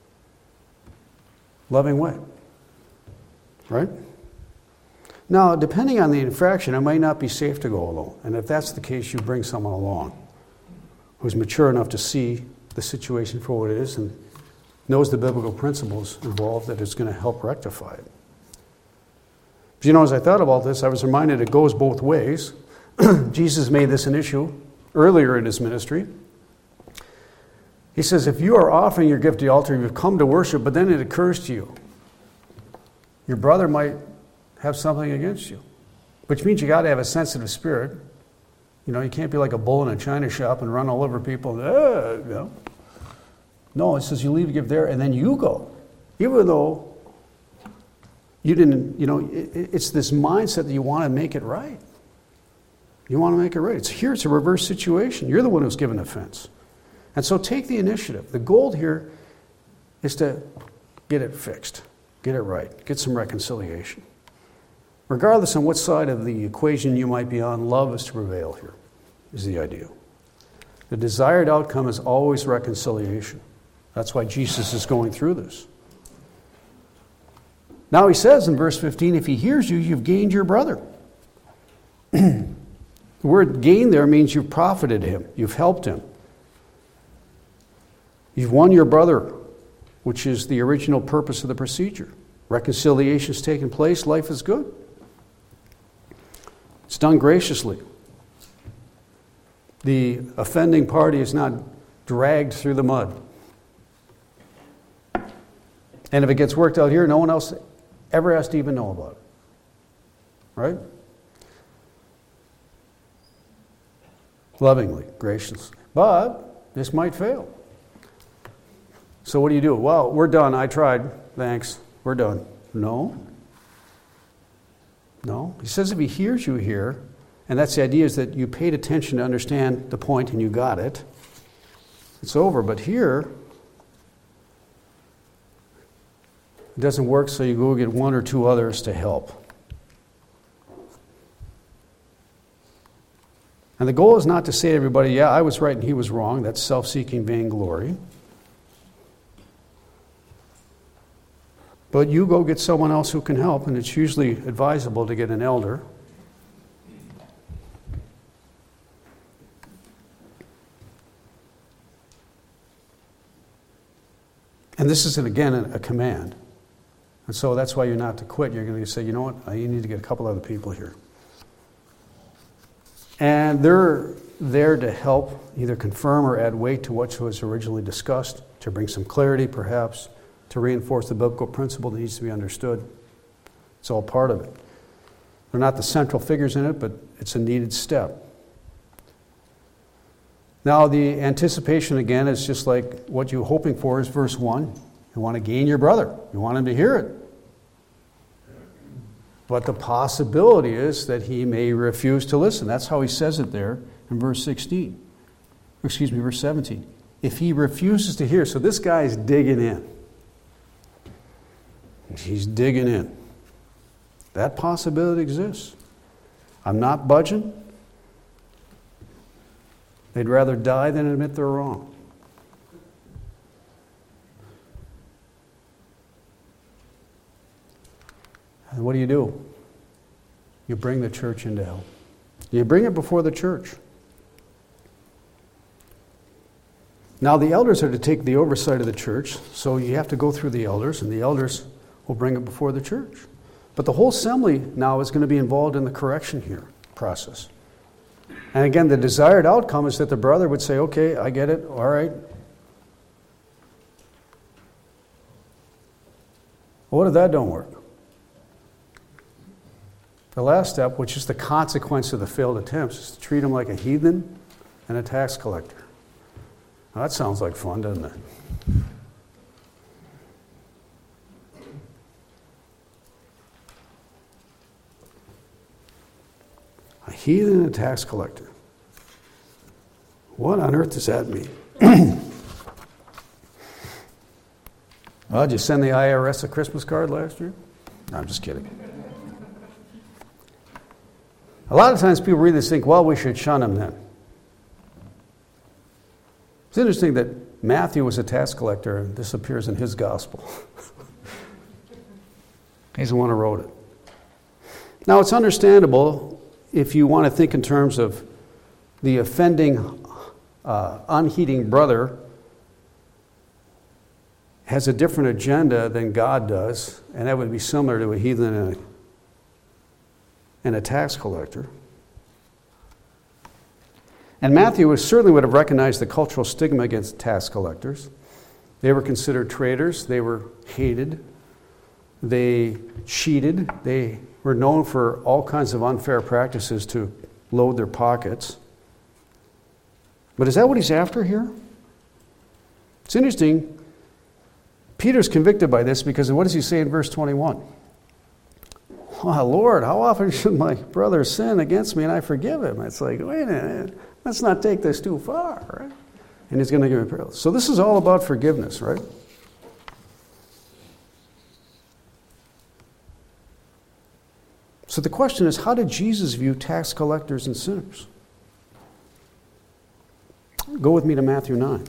loving way. Right? Now, depending on the infraction, it might not be safe to go alone. And if that's the case, you bring someone along who's mature enough to see the situation for what it is and knows the biblical principles involved that it's going to help rectify it. But as I thought about this, I was reminded it goes both ways. Jesus made this an issue earlier in his ministry. He says, if you are offering your gift to the altar, you've come to worship, but then it occurs to you, your brother might have something against you, which means you got to have a sensitive spirit. You can't be like a bull in a china shop and run all over people. No, it says you leave your gift there and then you go. Even though you didn't, it's this mindset that you want to make it right. You want to make it right. It's a reverse situation. You're the one who's given offense. And so take the initiative. The goal here is to get it fixed, get it right, get some reconciliation. Regardless on what side of the equation you might be on, love is to prevail here, is the idea. The desired outcome is always reconciliation. That's why Jesus is going through this. Now he says in verse 15, if he hears you, you've gained your brother. The word gain there means you've profited him, you've helped him. You've won your brother, which is the original purpose of the procedure. Reconciliation's taken place, life is good. It's done graciously. The offending party is not dragged through the mud. And if it gets worked out here, no one else ever has to even know about it. Right? Lovingly, graciously. But this might fail. So what do you do? Well, we're done. I tried. Thanks. We're done. No. He says if he hears you here, and that's the idea, is that you paid attention to understand the point and you got it, it's over. But here, it doesn't work, so you go get one or two others to help. And the goal is not to say to everybody, yeah, I was right and he was wrong. That's self-seeking vainglory. But you go get someone else who can help, and it's usually advisable to get an elder. And this is, again, a command. And so that's why you're not to quit. You're going to say, you know what, you need to get a couple other people here. And they're there to help either confirm or add weight to what was originally discussed, to bring some clarity perhaps, to reinforce the biblical principle that needs to be understood. It's all part of it. They're not the central figures in it, but it's a needed step. Now, the anticipation, again, is just like what you're hoping for is verse 1. You want to gain your brother. You want him to hear it. But the possibility is that he may refuse to listen. That's how he says it there in verse 17. If he refuses to hear, so this guy's digging in. He's digging in. That possibility exists. I'm not budging. They'd rather die than admit they're wrong. And what do? You bring the church into hell. You bring it before the church. Now the elders are to take the oversight of the church, so you have to go through the elders, and the elders will bring it before the church. But the whole assembly now is going to be involved in the correction here process. And again, the desired outcome is that the brother would say, okay, I get it, all right. Well, what if that don't work? The last step, which is the consequence of the failed attempts, is to treat him like a heathen and a tax collector. Now, that sounds like fun, doesn't it? A heathen and a tax collector. What on earth does that mean? Well, did you send the IRS a Christmas card last year? No, I'm just kidding. A lot of times people read this and think, well, we should shun him then. It's interesting that Matthew was a tax collector, and this appears in his gospel. He's the one who wrote it. Now, it's understandable if you want to think in terms of the offending, unheeding brother has a different agenda than God does, and that would be similar to a heathen and a tax collector. And Matthew certainly would have recognized the cultural stigma against tax collectors. They were considered traitors. They were hated. They cheated. They were known for all kinds of unfair practices to load their pockets. But is that what he's after here? It's interesting. Peter's convicted by this because what does he say in verse 21? Oh, Lord, how often should my brother sin against me and I forgive him? It's like, wait a minute, let's not take this too far, right? and he's going to give me prayer. So this is all about forgiveness, right? So the question is, how did Jesus view tax collectors and sinners? Go with me to Matthew 9.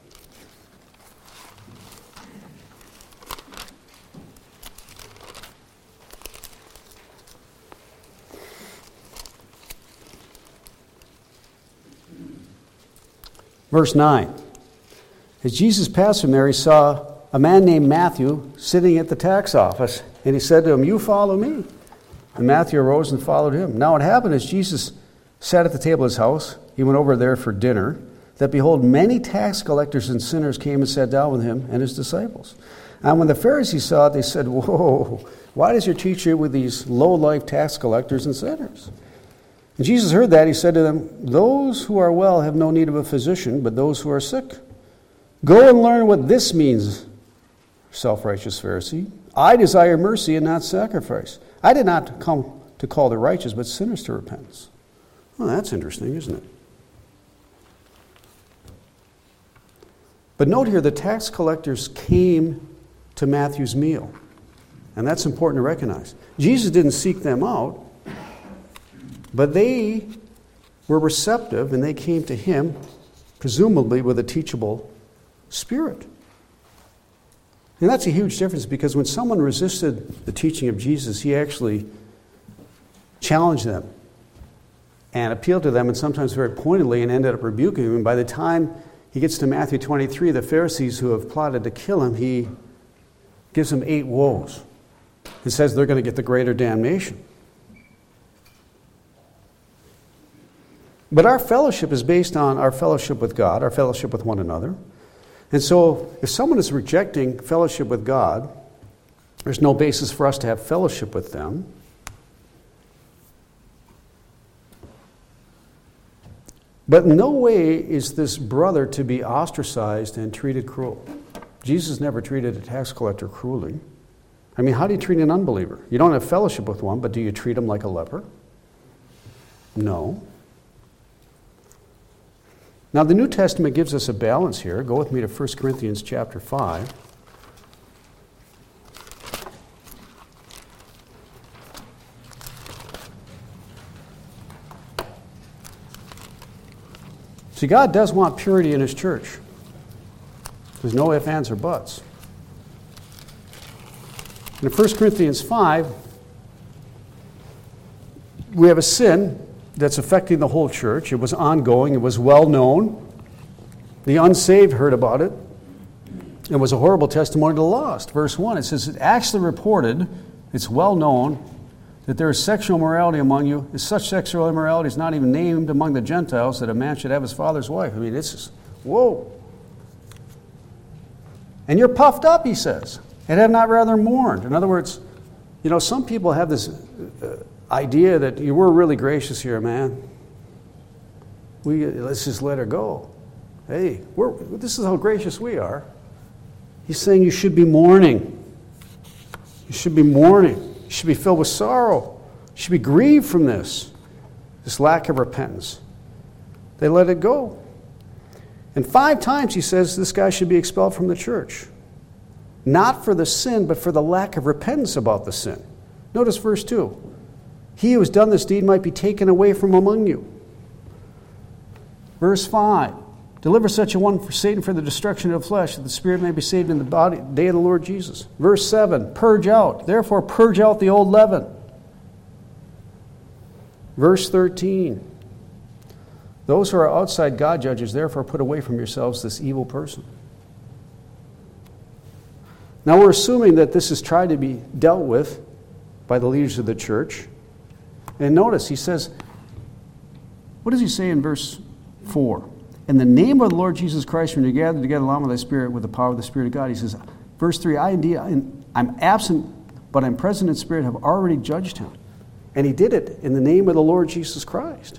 Verse 9. As Jesus passed from there, he saw a man named Matthew sitting at the tax office, and he said to him, "You follow me." And Matthew arose and followed him. Now it happened as Jesus sat at the table of his house, he went over there for dinner, that behold, many tax collectors and sinners came and sat down with him and his disciples. And when the Pharisees saw it, they said, "Whoa, why does your teacher eat with these low-life tax collectors and sinners?" And Jesus heard that. He said to them, "Those who are well have no need of a physician, but those who are sick. Go and learn what this means, self-righteous Pharisee. I desire mercy and not sacrifice. I did not come to call the righteous, but sinners to repentance." Well, that's interesting, isn't it? But note here, the tax collectors came to Matthew's meal. And that's important to recognize. Jesus didn't seek them out, but they were receptive and they came to him, presumably with a teachable spirit. And that's a huge difference, because when someone resisted the teaching of Jesus, he actually challenged them and appealed to them, and sometimes very pointedly, and ended up rebuking them. And by the time he gets to Matthew 23, the Pharisees who have plotted to kill him, he gives them 8 woes. He says they're going to get the greater damnation. But our fellowship is based on our fellowship with God, our fellowship with one another. And so if someone is rejecting fellowship with God, there's no basis for us to have fellowship with them. But in no way is this brother to be ostracized and treated cruel. Jesus never treated a tax collector cruelly. I mean, how do you treat an unbeliever? You don't have fellowship with one, but do you treat him like a leper? No. Now, the New Testament gives us a balance here. Go with me to 1 Corinthians chapter 5. See, God does want purity in his church. There's no ifs, ands, or buts. In 1 Corinthians 5, we have a sin that's affecting the whole church. It was ongoing. It was well known. The unsaved heard about it. It was a horrible testimony to the lost. Verse 1, it says, "It's actually reported, it's well known, that there is sexual immorality among you. Such sexual immorality is not even named among the Gentiles, that a man should have his father's wife." I mean, this is, whoa. "And you're puffed up," he says, "and have not rather mourned." In other words, you know, some people have this idea that we're really gracious here, man. Let's just let her go. Hey, this is how gracious we are. He's saying you should be mourning. You should be mourning. You should be filled with sorrow. You should be grieved from this lack of repentance. They let it go. And 5 times he says this guy should be expelled from the church. Not for the sin, but for the lack of repentance about the sin. Notice verse 2. "He who has done this deed might be taken away from among you." Verse 5. "Deliver such a one for Satan for the destruction of the flesh, that the spirit may be saved in the body, day of the Lord Jesus." Verse 7. "Purge out. Therefore purge out the old leaven." Verse 13. "Those who are outside God judges, therefore put away from yourselves this evil person." Now we're assuming that this is tried to be dealt with by the leaders of the church. And notice, he says, what does he say in verse 4? "In the name of the Lord Jesus Christ, when you gather together along with thy Spirit, with the power of the Spirit of God." He says, verse 3, I'm absent, but I'm present in spirit, have already judged him. And he did it in the name of the Lord Jesus Christ.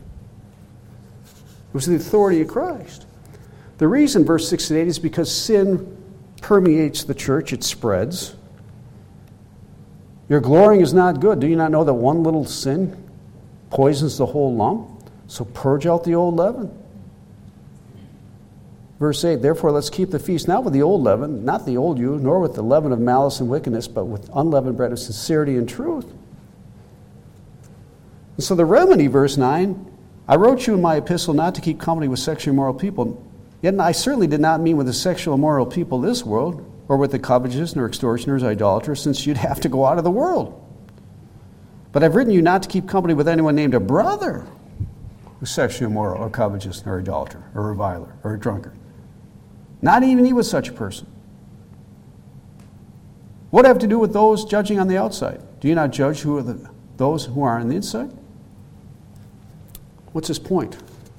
It was the authority of Christ. The reason, verse 6 and 8, is because sin permeates the church, it spreads. Your glorying is not good. Do you not know that one little sin poisons the whole lump? So purge out the old leaven. Verse 8, therefore let's keep the feast not with the old leaven, not the old you, nor with the leaven of malice and wickedness, but with unleavened bread of sincerity and truth. And so the remedy, verse 9, I wrote you in my epistle not to keep company with sexually immoral people. Yet I certainly did not mean with the sexual immoral people of this world, or with the covetous, nor extortioners, idolaters, since you'd have to go out of the world. But I've written you not to keep company with anyone named a brother who's sexually immoral, or covetous, or idolater, or reviler, or a drunkard. Not even eat with such a person. What have to do with those judging on the outside? Do you not judge those who are on the inside? What's his point?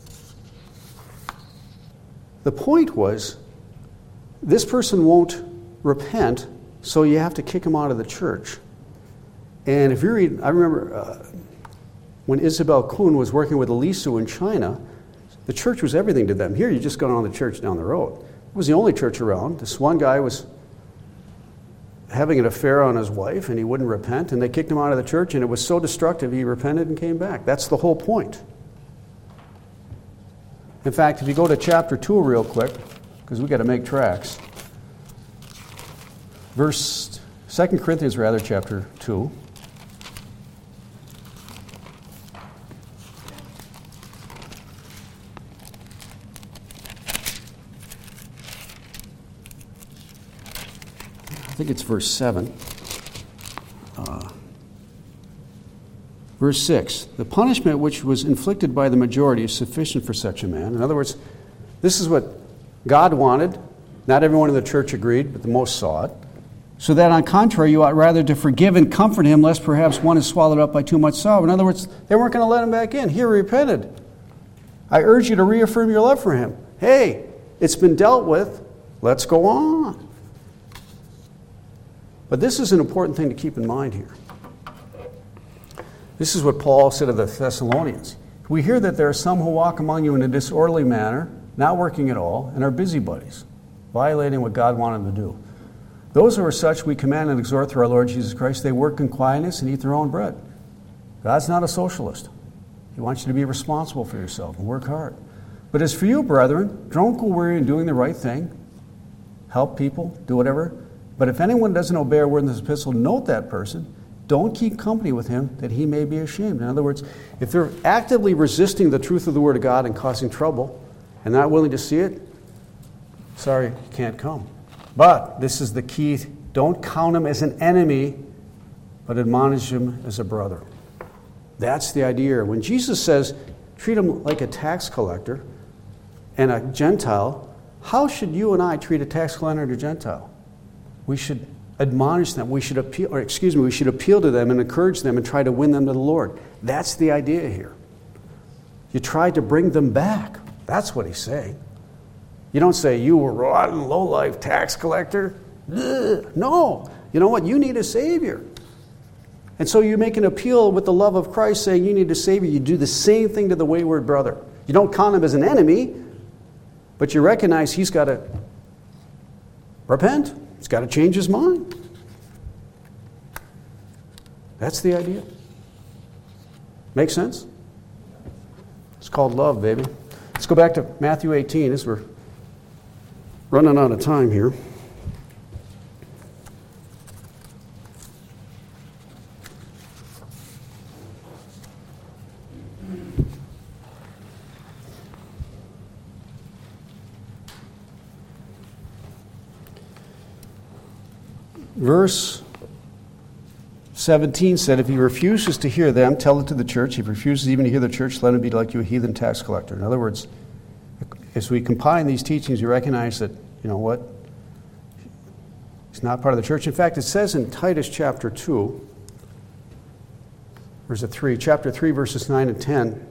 The point was, this person won't repent, so you have to kick him out of the church. And if you read, I remember when Isabel Kuhn was working with Elisu in China, the church was everything to them. Here, you just go on the church down the road. It was the only church around. This one guy was having an affair on his wife, and he wouldn't repent, and they kicked him out of the church, and it was so destructive, he repented and came back. That's the whole point. In fact, if you go to chapter 2 real quick, because we've got to make tracks. 2 Corinthians, chapter 2. I think it's verse 7. Verse 6, the punishment which was inflicted by the majority is sufficient for such a man. In other words, this is what God wanted. Not everyone in the church agreed, but the most saw it. So that on contrary, you ought rather to forgive and comfort him, lest perhaps one is swallowed up by too much sorrow. In other words, they weren't going to let him back in. He repented. I urge you to reaffirm your love for him. Hey, it's been dealt with. Let's go on. But this is an important thing to keep in mind here. This is what Paul said to the Thessalonians. We hear that there are some who walk among you in a disorderly manner, not working at all, and are busybodies, violating what God wanted them to do. Those who are such we command and exhort through our Lord Jesus Christ. They work in quietness and eat their own bread. God's not a socialist. He wants you to be responsible for yourself and work hard. But as for you, brethren, don't go weary in doing the right thing. Help people, do whatever. But if anyone doesn't obey our word in this epistle, note that person. Don't keep company with him, that he may be ashamed. In other words, if they're actively resisting the truth of the Word of God and causing trouble and not willing to see it, sorry, you can't come. But this is the key. Don't count him as an enemy, but admonish him as a brother. That's the idea. When Jesus says, treat him like a tax collector and a Gentile, how should you and I treat a tax collector and a Gentile? We should admonish them. We should appeal to them and encourage them and try to win them to the Lord. That's the idea here. You try to bring them back. That's what he's saying. You don't say, you were rotten, low-life tax collector. Ugh. No. You know what? You need a Savior. And so you make an appeal with the love of Christ saying you need a Savior. You do the same thing to the wayward brother. You don't count him as an enemy, but you recognize he's got to repent. He's got to change his mind. That's the idea. Make sense? It's called love, baby. Let's go back to Matthew 18 as we're running out of time here. Verse 17 said, if he refuses to hear them, tell it to the church. If he refuses even to hear the church, let him be like you, a heathen tax collector. In other words, as we combine these teachings, you recognize that, you know what? He's not part of the church. In fact, it says in Titus chapter 2, or is it 3? Chapter 3, verses 9 and 10.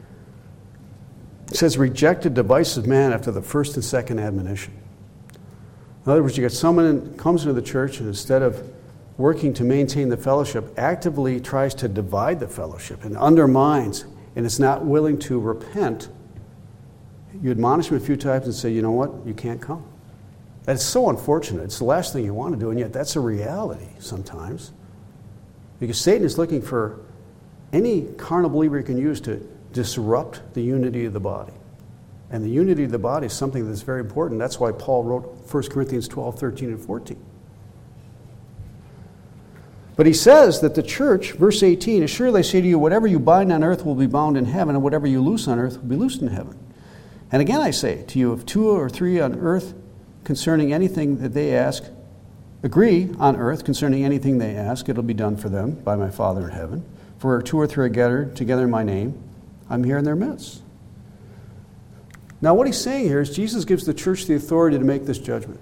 It says, rejected divisive man after the first and second admonition. In other words, you got someone who comes into the church and instead of working to maintain the fellowship, actively tries to divide the fellowship and undermines and is not willing to repent. You admonish him a few times and say, you know what, you can't come. That's so unfortunate. It's the last thing you want to do, and yet that's a reality sometimes. Because Satan is looking for any carnal believer he can use to disrupt the unity of the body. And the unity of the body is something that's very important. That's why Paul wrote 1 Corinthians 12, 13, and 14. But he says that the church, verse 18, "Assuredly I say to you, whatever you bind on earth will be bound in heaven, and whatever you loose on earth will be loosed in heaven. And again I say to you, if 2 or 3 on earth concerning anything that they ask, agree on earth concerning anything they ask, it'll be done for them by my Father in heaven. For where 2 or 3 are gathered together in my name, I'm here in their midst." Now what he's saying here is Jesus gives the church the authority to make this judgment.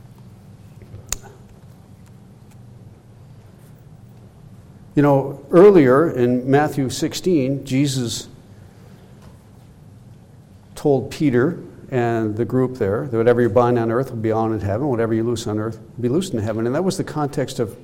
You know, earlier in Matthew 16, Jesus told Peter and the group there that whatever you bind on earth will be bound in heaven, whatever you loose on earth will be loosed in heaven. And that was the context of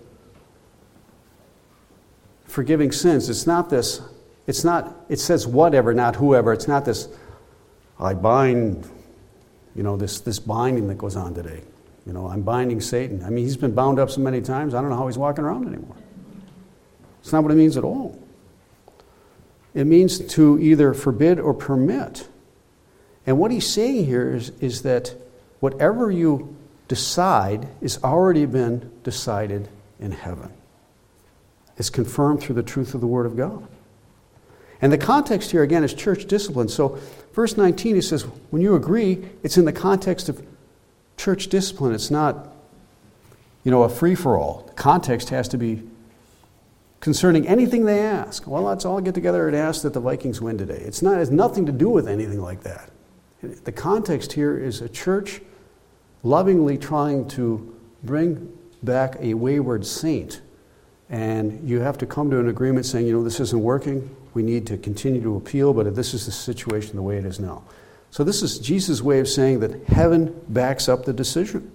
forgiving sins. It says whatever, not whoever. It's not this, I bind, this binding that goes on today. I'm binding Satan. I mean, he's been bound up so many times, I don't know how he's walking around anymore. It's not what it means at all. It means to either forbid or permit. And what he's saying here is that whatever you decide has already been decided in heaven. It's confirmed through the truth of the Word of God. And the context here, again, is church discipline. So, verse 19, he says, when you agree, it's in the context of church discipline. It's not, a free-for-all. The context has to be concerning anything they ask. Well, let's all get together and ask that the Vikings win today. It has nothing to do with anything like that. The context here is a church lovingly trying to bring back a wayward saint. And you have to come to an agreement saying, this isn't working. We need to continue to appeal, but this is the situation the way it is now. So this is Jesus' way of saying that heaven backs up the decision.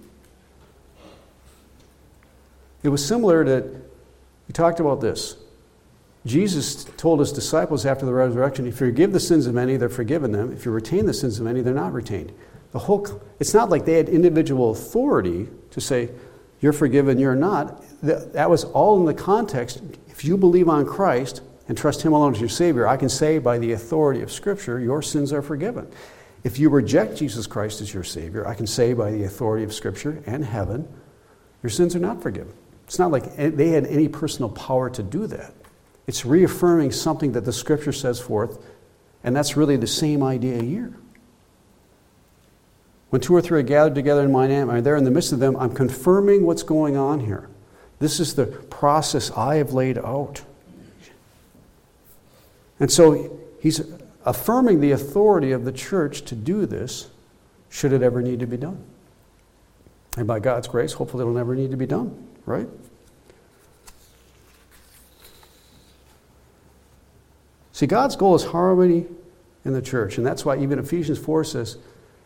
It was similar to, we talked about this. Jesus told his disciples after the resurrection, if you forgive the sins of any, they're forgiven them. If you retain the sins of any, they're not retained. It's not like they had individual authority to say, you're forgiven, you're not. That was all in the context. If you believe on Christ and trust Him alone as your Savior, I can say by the authority of Scripture, your sins are forgiven. If you reject Jesus Christ as your Savior, I can say by the authority of Scripture and heaven, your sins are not forgiven. It's not like they had any personal power to do that. It's reaffirming something that the Scripture says forth, and that's really the same idea here. When 2 or 3 are gathered together in my name, I'm there in the midst of them, I'm confirming what's going on here. This is the process I have laid out. And so he's affirming the authority of the church to do this, should it ever need to be done. And by God's grace, hopefully it'll never need to be done, right? See, God's goal is harmony in the church, and that's why even Ephesians 4 says,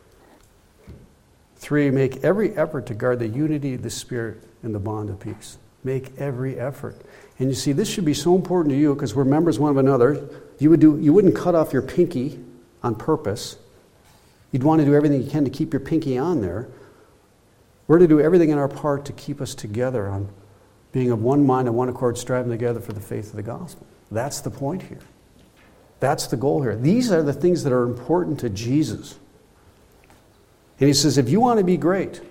3, make every effort to guard the unity of the Spirit in the bond of peace. Make every effort. And you see, this should be so important to you because we're members one of another. You wouldn't cut off your pinky on purpose. You'd want to do everything you can to keep your pinky on there. We're to do everything in our part to keep us together on being of one mind and one accord, striving together for the faith of the gospel. That's the point here. That's the goal here. These are the things that are important to Jesus. And he says, if you want to be great,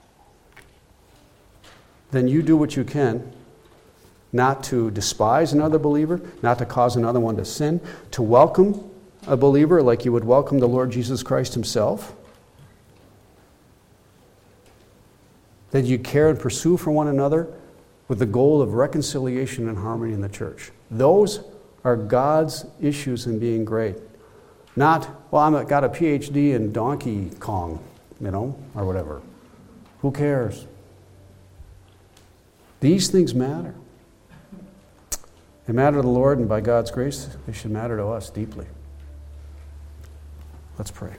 then you do what you can, not to despise another believer, not to cause another one to sin, to welcome a believer like you would welcome the Lord Jesus Christ himself, that you care and pursue for one another with the goal of reconciliation and harmony in the church. Those are God's issues in being great. Not, well, I've got a PhD in Donkey Kong, or whatever. Who cares? These things matter. They matter to the Lord, and by God's grace, they should matter to us deeply. Let's pray.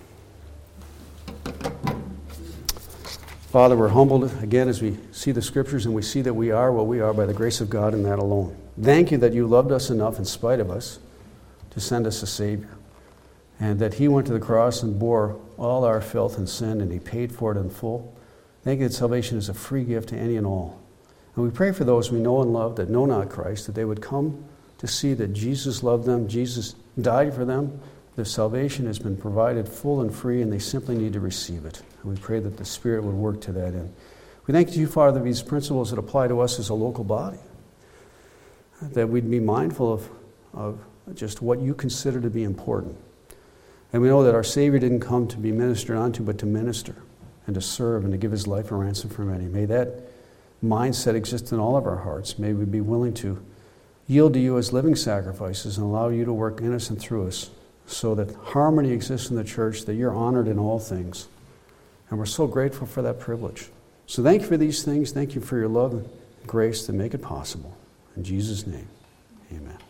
Father, we're humbled again as we see the Scriptures, and we see that we are what we are by the grace of God and that alone. Thank you that you loved us enough in spite of us to send us a Savior, and that He went to the cross and bore all our filth and sin, and He paid for it in full. Thank you that salvation is a free gift to any and all. And we pray for those we know and love that know not Christ, that they would come to see that Jesus loved them, Jesus died for them, Their salvation has been provided full and free, and they simply need to receive it. And we pray that the Spirit would work to that end. We thank you, Father, these principles that apply to us as a local body, that we'd be mindful of just what you consider to be important. And we know that our Savior didn't come to be ministered unto, but to minister and to serve and to give his life a ransom for many. May that mindset exist in all of our hearts. May we be willing to yield to you as living sacrifices and allow you to work in us and through us so that harmony exists in the church, that you're honored in all things. And we're so grateful for that privilege. So thank you for these things. Thank you for your love and grace to make it possible. In Jesus' name, amen.